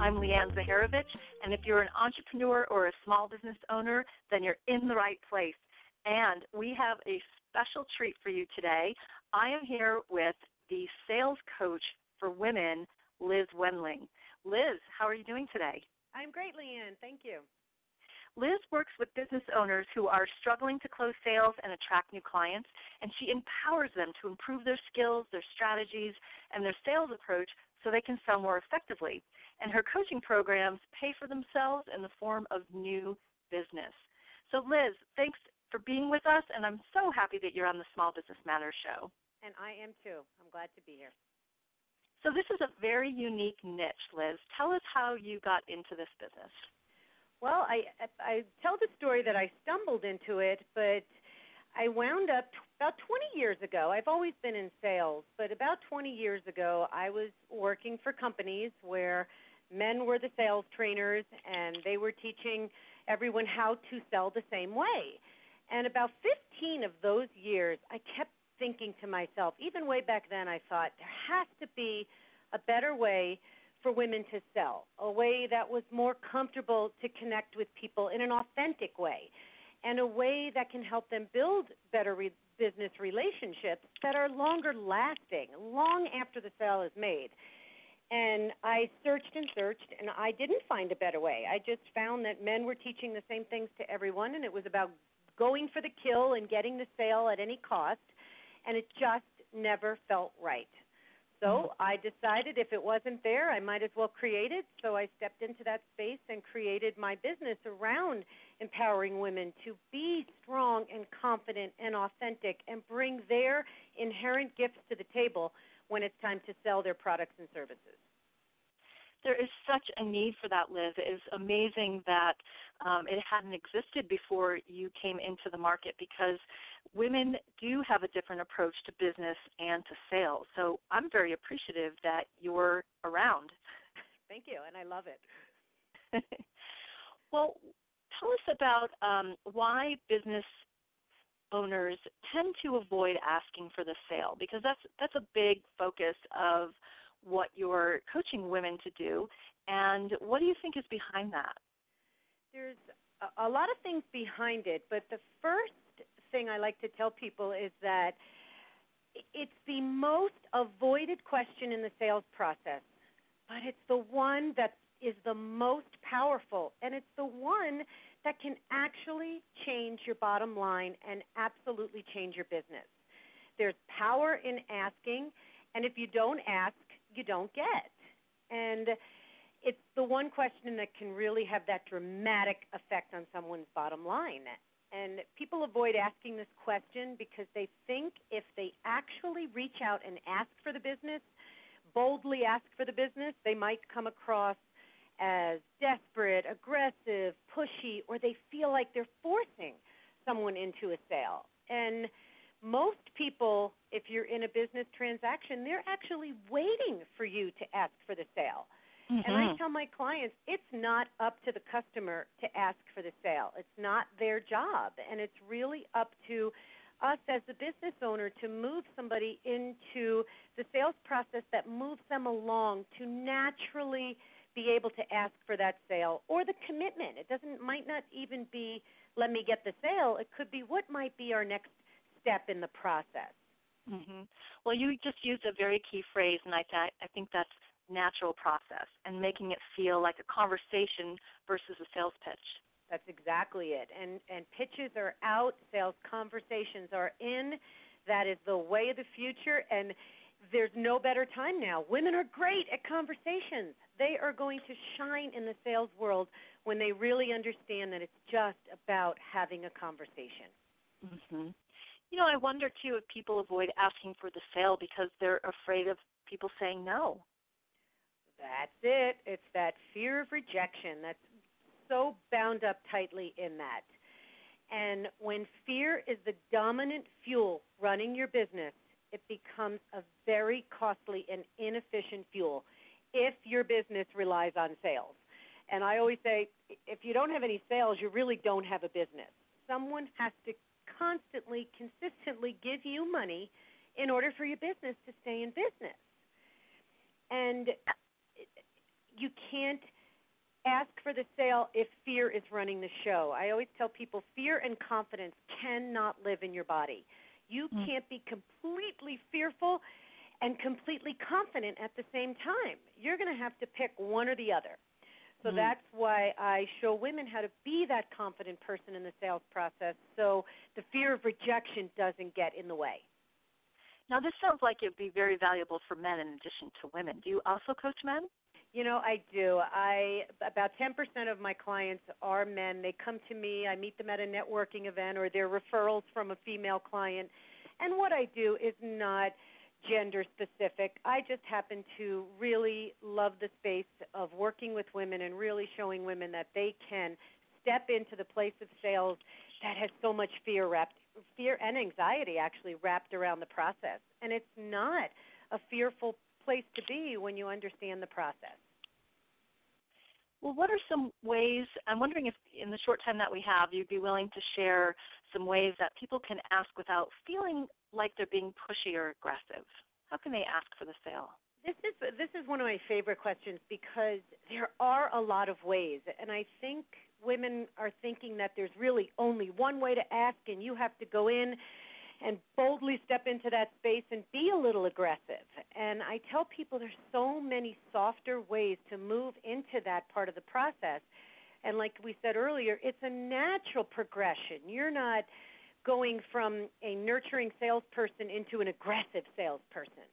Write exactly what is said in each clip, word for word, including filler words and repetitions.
I'm Leanne Zaharovich, and if you're an entrepreneur or a small business owner, then you're in the right place. And we have a special treat for you today. I am here with the sales coach for women, Liz Wendling. Liz, how are you doing today? I'm great, Leanne. Thank you. Liz works with business owners who are struggling to close sales and attract new clients, and she empowers them to improve their skills, their strategies, and their sales approach so they can sell more effectively. And her coaching programs pay for themselves in the form of new business. So Liz, thanks for being with us, and I'm so happy that you're on the Small Business Matters show. And I am too. I'm glad to be here. So this is a very unique niche, Liz. Tell us how you got into this business. Well, I, I tell the story that I stumbled into it, but I wound up about twenty years ago. I've always been in sales, but about twenty years ago, I was working for companies where men were the sales trainers, and they were teaching everyone how to sell the same way. And about fifteen of those years, I kept thinking to myself, even way back then, I thought, there has to be a better way for women to sell, a way that was more comfortable to connect with people in an authentic way, and a way that can help them build better re- business relationships that are longer lasting, long after the sale is made. And I searched and searched, and I didn't find a better way. I just found that men were teaching the same things to everyone, and it was about going for the kill and getting the sale at any cost, and it just never felt right. So I decided if it wasn't there, I might as well create it. So I stepped into that space and created my business around empowering women to be strong and confident and authentic and bring their inherent gifts to the table when it's time to sell their products and services. There is such a need for that, Liz. It is amazing that um, it hadn't existed before you came into the market, because women do have a different approach to business and to sales. So I'm very appreciative that you're around. Thank you, and I love it. Well, tell us about um, why business owners tend to avoid asking for the sale, because that's that's a big focus of what you're coaching women to do, and what do you think is behind that? There's a, a lot of things behind it, but the first thing I like to tell people is that it's the most avoided question in the sales process, but it's the one that is the most powerful, and it's the one that can actually change your bottom line and absolutely change your business. There's power in asking, and if you don't ask, you don't get. And it's the one question that can really have that dramatic effect on someone's bottom line. And people avoid asking this question because they think if they actually reach out and ask for the business, boldly ask for the business, they might come across as desperate, aggressive, pushy, or they feel like they're forcing someone into a sale. And most people, if you're in a business transaction, they're actually waiting for you to ask for the sale. Mm-hmm. And I tell my clients, it's not up to the customer to ask for the sale. It's not their job. And it's really up to us as the business owner to move somebody into the sales process that moves them along to naturally be able to ask for that sale or the commitment. It doesn't might not even be, let me get the sale. It could be, what might be our next step in the process. Mm-hmm. Well, you just used a very key phrase, and I, th- I think that's natural process and making it feel like a conversation versus a sales pitch. That's exactly it. And, and pitches are out, sales conversations are in. That is the way of the future, and there's no better time now. Women are great at conversations. They are going to shine in the sales world when they really understand that it's just about having a conversation. Mm-hmm. You know, I wonder, too, if people avoid asking for the sale because they're afraid of people saying no. That's it. It's that fear of rejection that's so bound up tightly in that. And when fear is the dominant fuel running your business, it becomes a very costly and inefficient fuel if your business relies on sales. And I always say, if you don't have any sales, you really don't have a business. Someone has to constantly, consistently give you money in order for your business to stay in business. And you can't ask for the sale if fear is running the show. I always tell people fear and confidence cannot live in your body. You mm. can't be completely fearful and completely confident at the same time. You're going to have to pick one or the other. So mm. that's why I show women how to be that confident person in the sales process so the fear of rejection doesn't get in the way. Now, this sounds like it would be very valuable for men in addition to women. Do you also coach men? You know, I do. I about ten percent of my clients are men. They come to me. I meet them at a networking event or they're referrals from a female client. And what I do is not gender specific. I just happen to really love the space of working with women and really showing women that they can step into the place of sales that has so much fear wrapped, fear and anxiety actually wrapped around the process. And it's not a fearful place to be when you understand the process. Well, what are some ways, I'm wondering if in the short time that we have, you'd be willing to share some ways that people can ask without feeling like they're being pushy or aggressive. How can they ask for the sale? This is this is one of my favorite questions because there are a lot of ways, and I think women are thinking that there's really only one way to ask, and you have to go in and boldly step into that space and be a little aggressive. And I tell people there's so many softer ways to move into that part of the process. And like we said earlier, it's a natural progression. You're not going from a nurturing salesperson into an aggressive salesperson.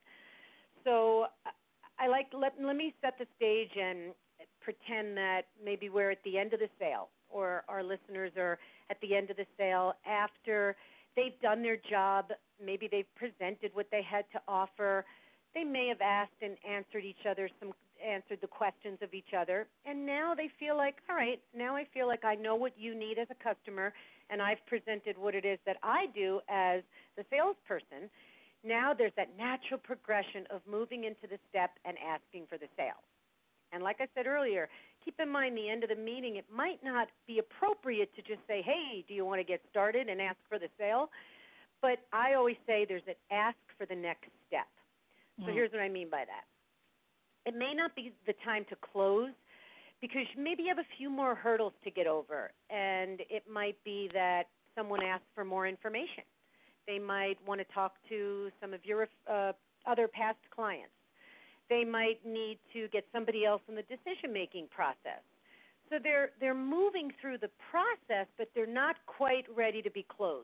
So I like let, let me set the stage and pretend that maybe we're at the end of the sale, or our listeners are at the end of the sale after they've done their job. Maybe they've presented what they had to offer. They may have asked and answered each other, some answered the questions of each other, and now they feel like, all right, now I feel like I know what you need as a customer, and I've presented what it is that I do as the salesperson. Now there's that natural progression of moving into the step and asking for the sale. And like I said earlier, keep in mind the end of the meeting, it might not be appropriate to just say, hey, do you want to get started and ask for the sale? But I always say there's an ask for the next step. Mm. So here's what I mean by that. It may not be the time to close because maybe you have a few more hurdles to get over, and it might be that someone asks for more information. They might want to talk to some of your uh, other past clients. They might need to get somebody else in the decision-making process. So they're they're moving through the process, but they're not quite ready to be closed.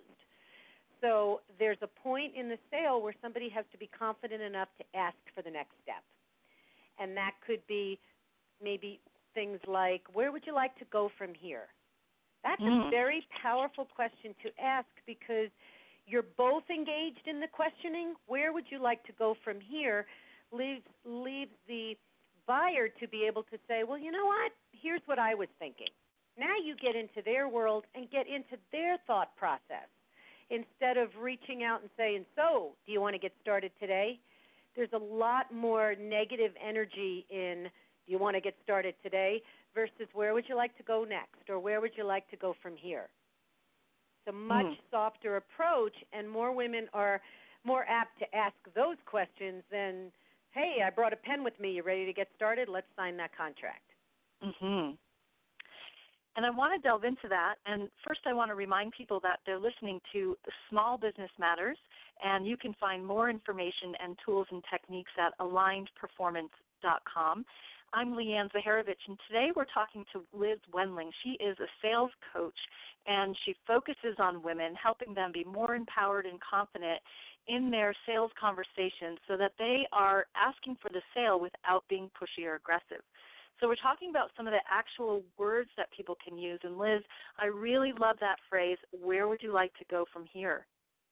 So there's a point in the sale where somebody has to be confident enough to ask for the next step. And that could be maybe things like, where would you like to go from here? That's mm. a very powerful question to ask because you're both engaged in the questioning. Where would you like to go from here? Leaves, leaves the buyer to be able to say, well, you know what? Here's what I was thinking. Now you get into their world and get into their thought process. Instead of reaching out and saying, so, do you want to get started today? There's a lot more negative energy in, do you want to get started today, versus where would you like to go next, or where would you like to go from here? It's a much mm. softer approach, and more women are more apt to ask those questions than, hey, I brought a pen with me. You ready to get started? Let's sign that contract. Mm-hmm. And I want to delve into that. And first I want to remind people that they're listening to Small Business Matters, and you can find more information and tools and techniques at aligned performance dot com. I'm Leanne Zaharovich, and today we're talking to Liz Wendling. She is a sales coach, and she focuses on women, helping them be more empowered and confident in their sales conversations so that they are asking for the sale without being pushy or aggressive. So we're talking about some of the actual words that people can use. And Liz, I really love that phrase, where would you like to go from here?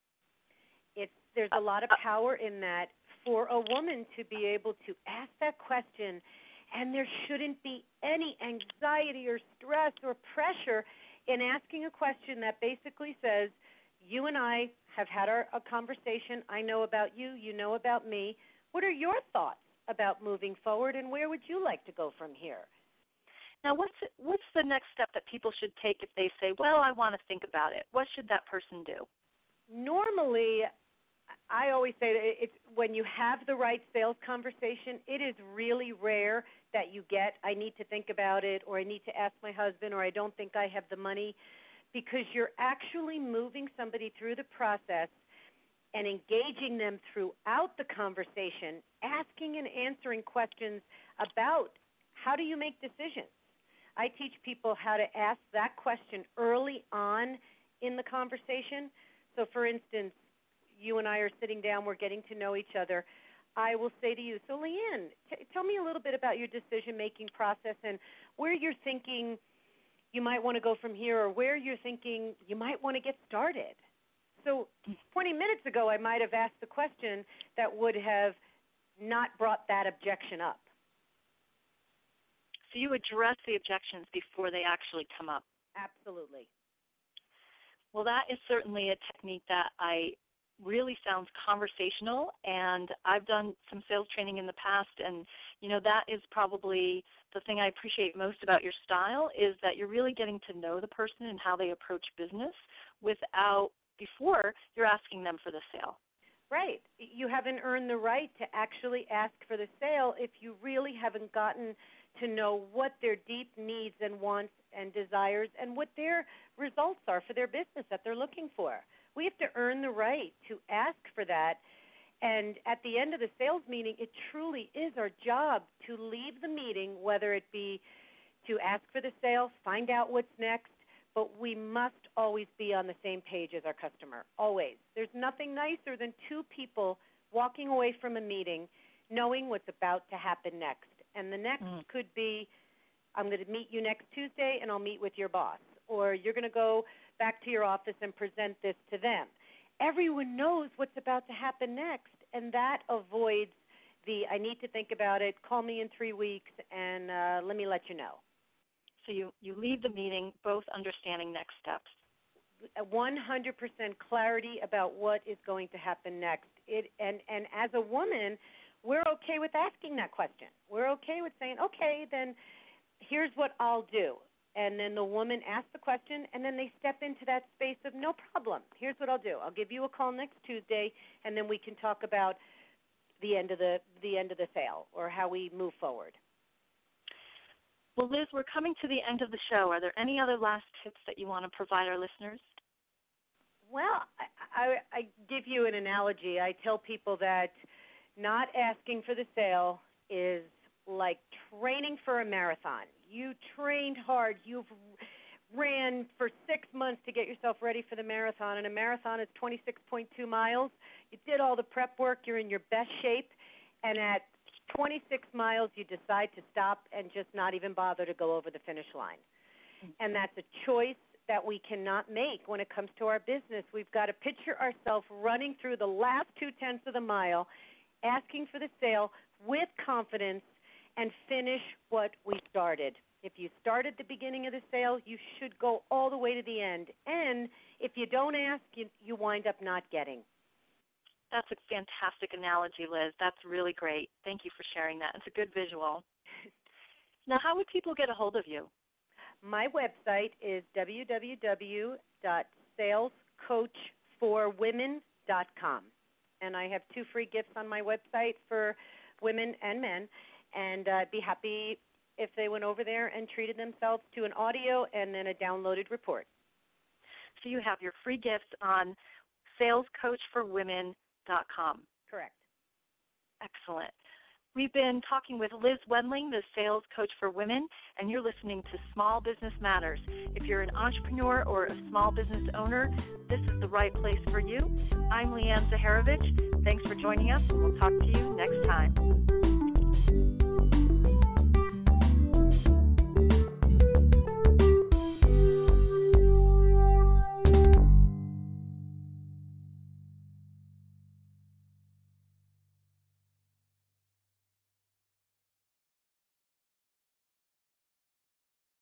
It's, there's a lot of power in that for a woman to be able to ask that question, and there shouldn't be any anxiety or stress or pressure in asking a question that basically says, you and I have had our, a conversation. I know about you. You know about me. What are your thoughts about moving forward, and where would you like to go from here? Now, what's what's the next step that people should take if they say, well, I want to think about it? What should that person do? Normally, I always say that it's when you have the right sales conversation, it is really rare that you get, I need to think about it, or I need to ask my husband, or I don't think I have the money, because you're actually moving somebody through the process and engaging them throughout the conversation, asking and answering questions about how do you make decisions. I teach people how to ask that question early on in the conversation. So, for instance, you and I are sitting down, we're getting to know each other. I will say to you, so Leanne, t- tell me a little bit about your decision-making process and where you're thinking you might want to go from here, or where you're thinking you might want to get started. So twenty minutes ago, I might have asked the question that would have not brought that objection up. So you address the objections before they actually come up. Absolutely. Well, that is certainly a technique that I really sounds conversational, and I've done some sales training in the past, and you know that is probably the thing I appreciate most about your style, is that you're really getting to know the person and how they approach business without before you're asking them for the sale. Right. You haven't earned the right to actually ask for the sale if you really haven't gotten to know what their deep needs and wants and desires and what their results are for their business that they're looking for. We have to earn the right to ask for that. And at the end of the sales meeting, it truly is our job to leave the meeting, whether it be to ask for the sale, find out what's next, but we must always be on the same page as our customer, always. There's nothing nicer than two people walking away from a meeting knowing what's about to happen next. And the next mm. could be, I'm going to meet you next Tuesday and I'll meet with your boss. Or you're going to go back to your office and present this to them. Everyone knows what's about to happen next, and that avoids the I need to think about it, call me in three weeks, and uh, let me let you know. So you, you leave the meeting both understanding next steps. one hundred percent clarity about what is going to happen next. It, and, and as a woman, we're okay with asking that question. We're okay with saying, okay, then here's what I'll do. And then the woman asks the question, and then they step into that space of no problem. Here's what I'll do. I'll give you a call next Tuesday, and then we can talk about the end of the the end of the sale or how we move forward. Well, Liz, we're coming to the end of the show. Are there any other last tips that you want to provide our listeners? Well, I, I, I give you an analogy. I tell people that not asking for the sale is like training for a marathon. You trained hard. You've ran for six months to get yourself ready for the marathon, and a marathon is twenty-six point two miles. You did all the prep work. You're in your best shape, and at twenty-six miles, you decide to stop and just not even bother to go over the finish line. And that's a choice that we cannot make when it comes to our business. We've got to picture ourselves running through the last two-tenths of the mile, asking for the sale with confidence, and finish what we started. If you start at the beginning of the sale, you should go all the way to the end. And if you don't ask, you, you wind up not getting. That's a fantastic analogy, Liz. That's really great. Thank you for sharing that. It's a good visual. Now, how would people get a hold of you? My website is w w w dot sales coach for women dot com. And I have two free gifts on my website for women and men. And I'd uh, be happy if they went over there and treated themselves to an audio and then a downloaded report. So you have your free gifts on sales coach for women dot com. Correct. Excellent. We've been talking with Liz Wendling, the Sales Coach for Women, and you're listening to Small Business Matters. If you're an entrepreneur or a small business owner, this is the right place for you. I'm Leanne Zaharovich. Thanks for joining us, and we'll talk to you next time.